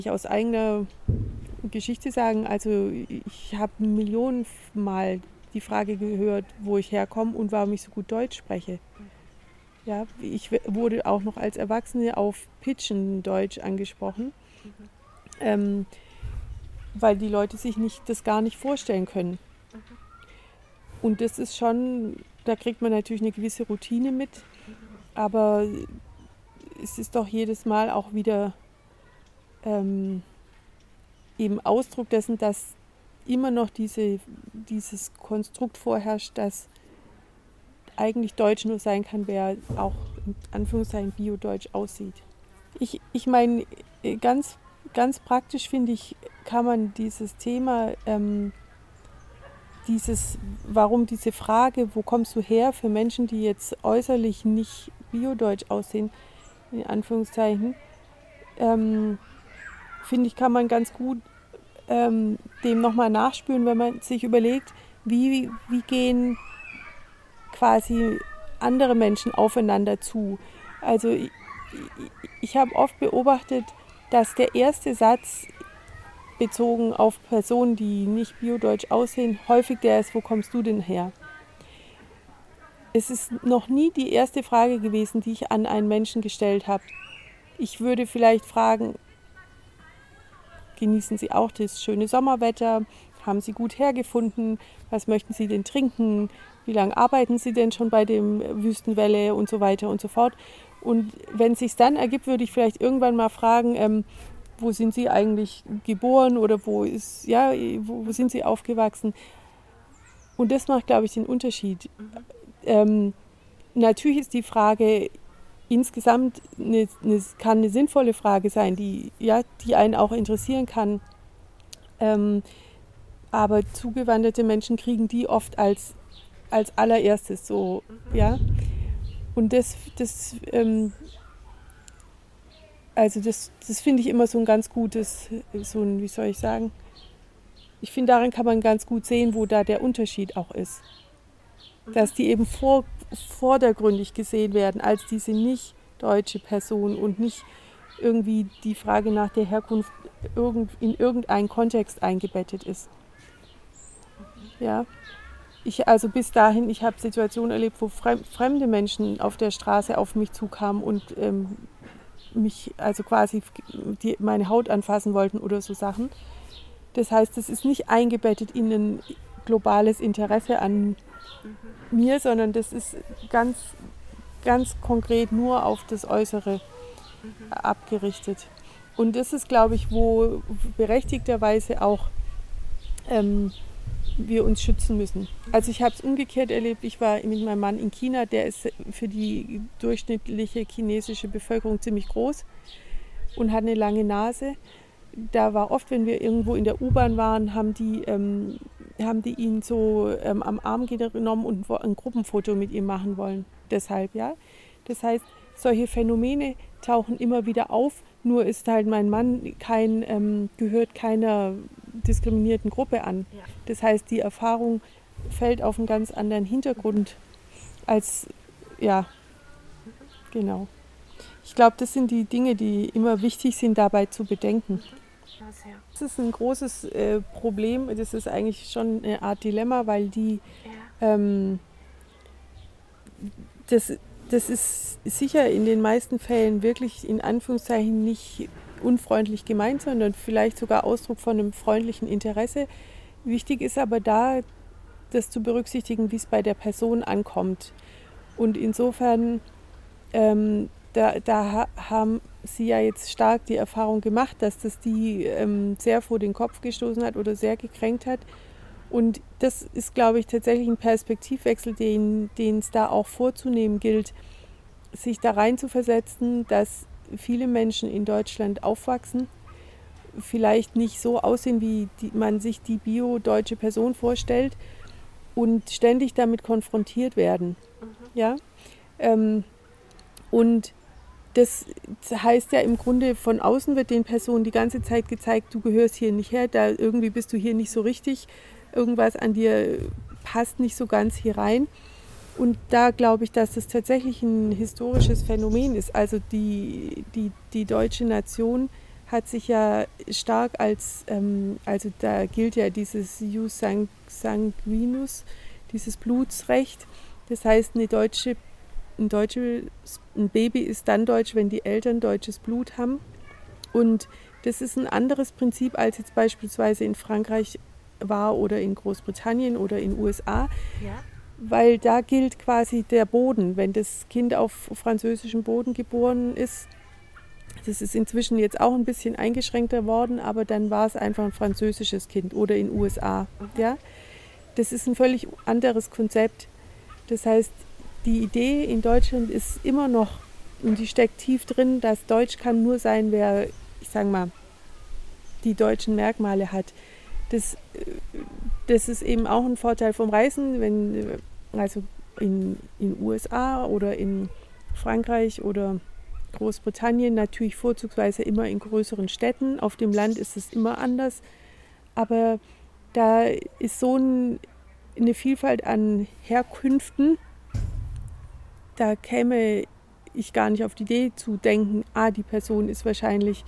Aus eigener Geschichte sagen, also ich habe Millionenmal die Frage gehört, wo ich herkomme und warum ich so gut Deutsch spreche. Ja, ich wurde auch noch als Erwachsene auf Pidgin-Deutsch angesprochen, weil die Leute sich das gar nicht vorstellen können. Und das ist schon, da kriegt man natürlich eine gewisse Routine mit, aber es ist doch jedes Mal auch wieder eben Ausdruck dessen, dass immer noch dieses Konstrukt vorherrscht, dass eigentlich Deutsch nur sein kann, wer auch in Anführungszeichen Bio-Deutsch aussieht. Ich meine, ganz praktisch finde ich, kann man dieses Thema, warum diese Frage, wo kommst du her, für Menschen, die jetzt äußerlich nicht Bio-Deutsch aussehen, in Anführungszeichen, finde ich, kann man ganz gut dem nochmal nachspüren, wenn man sich überlegt, wie gehen quasi andere Menschen aufeinander zu. Also ich habe oft beobachtet, dass der erste Satz bezogen auf Personen, die nicht biodeutsch aussehen, häufig der ist, wo kommst du denn her? Es ist noch nie die erste Frage gewesen, die ich an einen Menschen gestellt habe. Ich würde vielleicht fragen, genießen Sie auch das schöne Sommerwetter? Haben Sie gut hergefunden? Was möchten Sie denn trinken? Wie lange arbeiten Sie denn schon bei dem Wüstenwelle und so weiter und so fort? Und wenn es sich dann ergibt, würde ich vielleicht irgendwann mal fragen, wo sind Sie eigentlich geboren oder wo sind Sie aufgewachsen? Und das macht, glaube ich, den Unterschied. Natürlich ist die Frage insgesamt kann eine sinnvolle Frage sein, die einen auch interessieren kann. Aber zugewanderte Menschen kriegen die oft als allererstes so, ja. Und das finde ich immer so ein ganz gutes, wie soll ich sagen, ich finde, darin kann man ganz gut sehen, wo da der Unterschied auch ist. Dass die eben vordergründig gesehen werden als diese nicht deutsche Person und nicht irgendwie die Frage nach der Herkunft in irgendeinen Kontext eingebettet ist. Ja. Also bis dahin, ich habe Situationen erlebt, wo fremde Menschen auf der Straße auf mich zukamen und mich also quasi meine Haut anfassen wollten oder so Sachen. Das heißt, es ist nicht eingebettet in ein globales Interesse an mir, sondern das ist ganz konkret nur auf das Äußere abgerichtet. Und das ist, glaube ich, wo berechtigterweise auch wir uns schützen müssen. Also ich habe es umgekehrt erlebt, ich war mit meinem Mann in China, der ist für die durchschnittliche chinesische Bevölkerung ziemlich groß und hat eine lange Nase. Da war oft, wenn wir irgendwo in der U-Bahn waren, haben die ihn so am Arm genommen und ein Gruppenfoto mit ihm machen wollen. Deshalb, ja. Das heißt, solche Phänomene tauchen immer wieder auf, nur ist halt mein Mann gehört keiner diskriminierten Gruppe an. Ja. Das heißt, die Erfahrung fällt auf einen ganz anderen Hintergrund als, ja, genau. Ich glaube, das sind die Dinge, die immer wichtig sind, dabei zu bedenken. Das ist ein großes Problem, das ist eigentlich schon eine Art Dilemma, weil das ist sicher in den meisten Fällen wirklich in Anführungszeichen nicht unfreundlich gemeint, sondern vielleicht sogar Ausdruck von einem freundlichen Interesse. Wichtig ist aber da, das zu berücksichtigen, wie es bei der Person ankommt. Und insofern, da haben Sie ja jetzt stark die Erfahrung gemacht, dass das die sehr vor den Kopf gestoßen hat oder sehr gekränkt hat. Und das ist, glaube ich, tatsächlich ein Perspektivwechsel, den es da auch vorzunehmen gilt, sich da rein zu versetzen, dass viele Menschen in Deutschland aufwachsen, vielleicht nicht so aussehen, wie man sich die bio-deutsche Person vorstellt und ständig damit konfrontiert werden. Ja? Und das heißt ja im Grunde, von außen wird den Personen die ganze Zeit gezeigt, du gehörst hier nicht her, da irgendwie bist du hier nicht so richtig, irgendwas an dir passt nicht so ganz hier rein. Und da glaube ich, dass das tatsächlich ein historisches Phänomen ist. Also die deutsche Nation hat sich ja stark also da gilt ja dieses Jus sanguinus, dieses Blutsrecht. Das heißt, ein Baby ist dann deutsch, wenn die Eltern deutsches Blut haben. Und das ist ein anderes Prinzip, als jetzt beispielsweise in Frankreich war oder in Großbritannien oder in den USA. Ja. Weil da gilt quasi der Boden. Wenn das Kind auf französischem Boden geboren ist, das ist inzwischen jetzt auch ein bisschen eingeschränkter worden, aber dann war es einfach ein französisches Kind oder in den USA. Ja? Das ist ein völlig anderes Konzept. Das heißt, die Idee in Deutschland ist immer noch, und die steckt tief drin, dass Deutsch kann nur sein, wer, ich sage mal, die deutschen Merkmale hat. Das ist eben auch ein Vorteil vom Reisen, also in den USA oder in Frankreich oder Großbritannien natürlich vorzugsweise immer in größeren Städten. Auf dem Land ist es immer anders. Aber da ist so eine Vielfalt an Herkünften, da käme ich gar nicht auf die Idee zu denken, die Person ist wahrscheinlich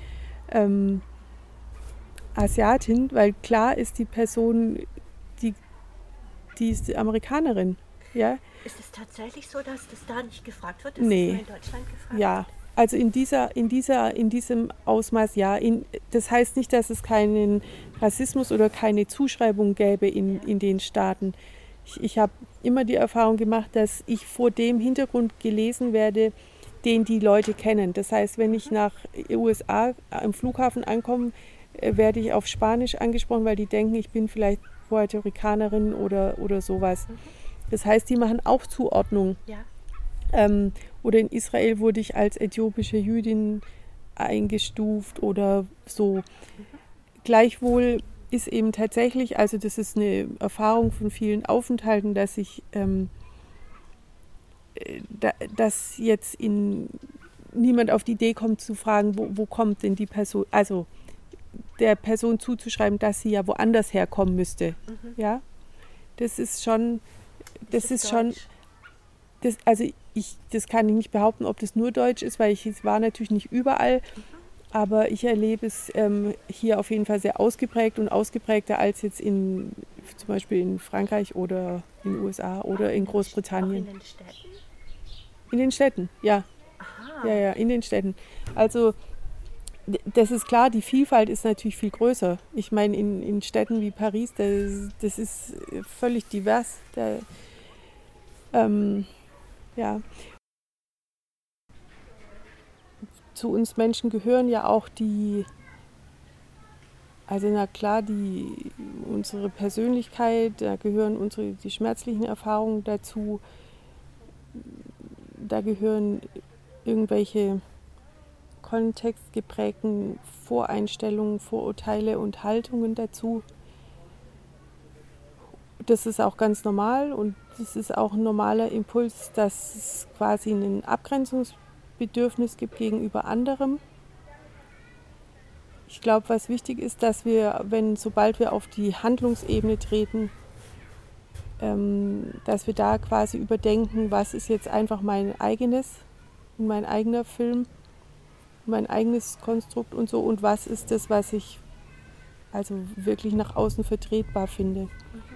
Asiatin, weil klar ist die Person, die ist Amerikanerin. Ja? Ist es tatsächlich so, dass das da nicht gefragt wird? Dass Nee. es nur in Deutschland gefragt Ja, wird? also in diesem Ausmaß ja. Das heißt nicht, dass es keinen Rassismus oder keine Zuschreibung gäbe in den Staaten. Ich habe immer die Erfahrung gemacht, dass ich vor dem Hintergrund gelesen werde, den die Leute kennen. Das heißt, wenn ich nach USA am Flughafen ankomme, werde ich auf Spanisch angesprochen, weil die denken, ich bin vielleicht Puerto Ricanerin oder sowas. Das heißt, die machen auch Zuordnung. Ja. Oder in Israel wurde ich als äthiopische Jüdin eingestuft oder so. Gleichwohl ist eben tatsächlich, also das ist eine Erfahrung von vielen Aufenthalten, dass dass jetzt niemand auf die Idee kommt zu fragen, wo kommt denn die Person, also der Person zuzuschreiben, dass sie ja woanders herkommen müsste. Ja, das ist schon, das kann ich nicht behaupten, ob das nur Deutsch ist, weil es war natürlich nicht überall, aber ich erlebe es hier auf jeden Fall sehr ausgeprägt und ausgeprägter als jetzt zum Beispiel in Frankreich oder in den USA oder in Großbritannien. Auch in den Städten? In den Städten, ja. Aha. Ja, in den Städten. Also das ist klar, die Vielfalt ist natürlich viel größer. Ich meine, in Städten wie Paris, das ist völlig divers. Ja. Zu uns Menschen gehören ja auch unsere Persönlichkeit, da gehören die schmerzlichen Erfahrungen dazu, da gehören irgendwelche kontextgeprägten Voreinstellungen, Vorurteile und Haltungen dazu. Das ist auch ganz normal und das ist auch ein normaler Impuls, dass es quasi ein Abgrenzungsbedürfnis gibt gegenüber anderem. Ich glaube, was wichtig ist, dass sobald wir auf die Handlungsebene treten, dass wir da quasi überdenken, was ist jetzt einfach mein eigener Film, mein eigenes Konstrukt und so und was ist das, was ich also wirklich nach außen vertretbar finde.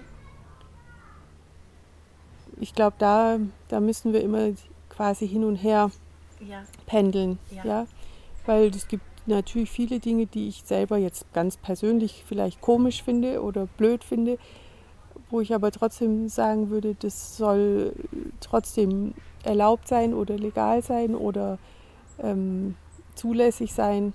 Ich glaube, da müssen wir immer quasi hin und her pendeln. Ja? Weil es gibt natürlich viele Dinge, die ich selber jetzt ganz persönlich vielleicht komisch finde oder blöd finde, wo ich aber trotzdem sagen würde, das soll trotzdem erlaubt sein oder legal sein oder zulässig sein,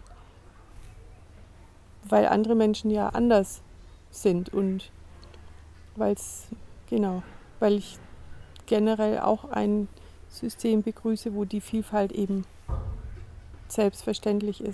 weil andere Menschen ja anders sind und weil ich generell auch ein System begrüße, wo die Vielfalt eben selbstverständlich ist.